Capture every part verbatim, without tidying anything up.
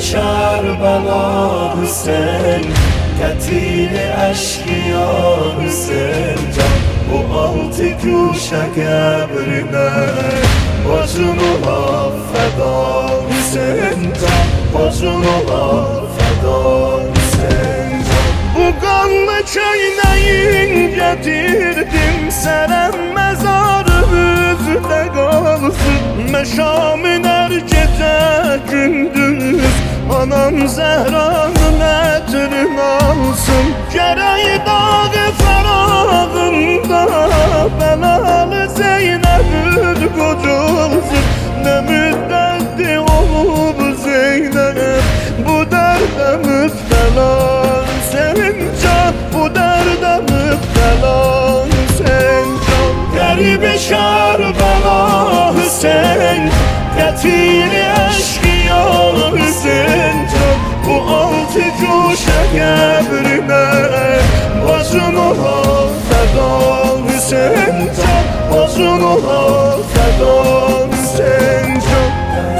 Kerbela Hüseyin, katili eşkıya Hüseyin can. Bu altı köşe kabrine bacın ola feda Hüseyin can. Bacın ola feda Hüseyin can. Bu kanlı çayneyin getirdim senem mezarı üzüde kalsın. Meşamın her gece gündüz anam Zehra'nın etrini alsın. Gereği dağı farağında belalı Zeynep'in kocalsın. Ne müddetli olup Zeynep bu derde müptela sen can. Bu derde müptela sen can. Garibi Kerbela Hüseyin, katili eşkıya Hüseyin can. Bu altı köşe kabrine bacın ola feda Hüseyin can. Bacın ola feda Hüseyin can.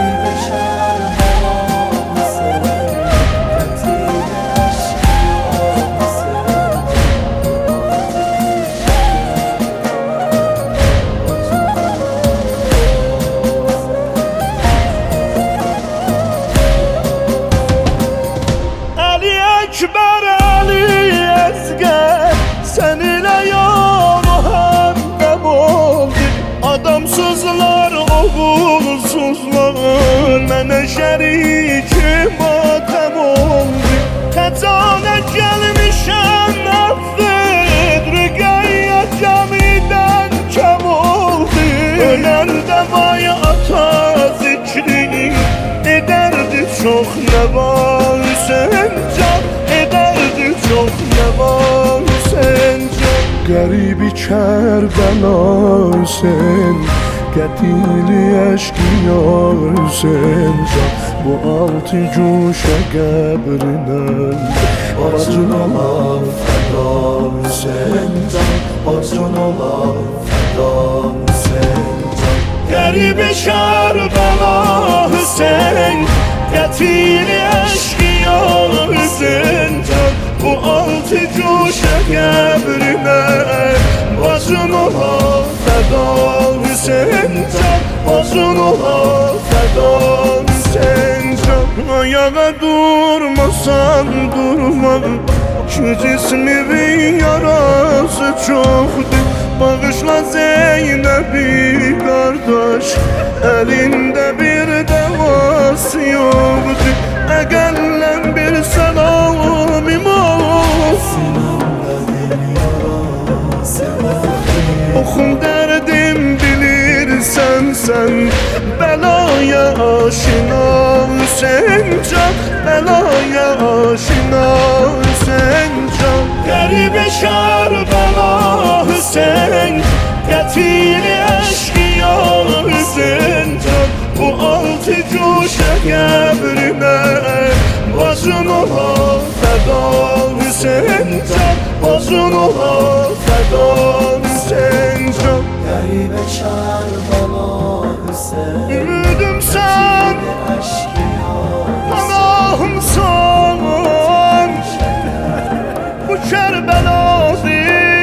Ekber Ali Ezger seninle yar hem oldu. Adamsızlar, oğulsuzlar mene şerikim matem oldu. Tecanet gelmişen affet, Rügeyye camiden kem oldu. Ölen de vay ata zikri ederdi çok ne var Hüseyin can. Ederdi çok ne var Hüseyin can. Garibi Kerbela Hüseyin, katili eşkıya Hüseyin can. Bu altı köşe kabrine bacın ola feda Hüseyin can. Bacın ola feda Hüseyin can. Garibi Kerbela Hüseyin, katili eşkıya Hüseyin can. Bu altı köşe kabrine bacın ola feda Hüseyin can. Bacın ola feda Hüseyin can. Ayağa durmasan durma, şu cismimin yarası çoktu. Bağışla Zeynep'i kardeş, elinde bir devası yoktu. Eğerlen bir selamim olsun, okum derdim bilirsen sen. Belaya aşina Hüseyin can. Belaya aşina Hüseyin can. Garibi Kerbela Hüseyin, katili eşkıya Hüseyin can. Bu altı köşe kabrine bacın ola feda Hüseyin can. Bacın ola feda Hüseyin can. Garibe Kerbela Hüseyin, Ümidim sen, Allah'ımsan. Bu Kerbela'sı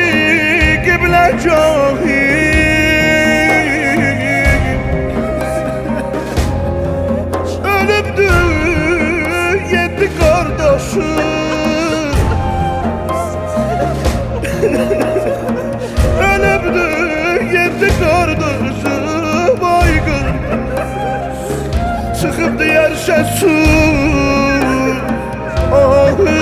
kiblecahı, ölübdü yedi kardeşi. Ölübdü yedi kardeşi baygın, sıkıp diyerse su. Ah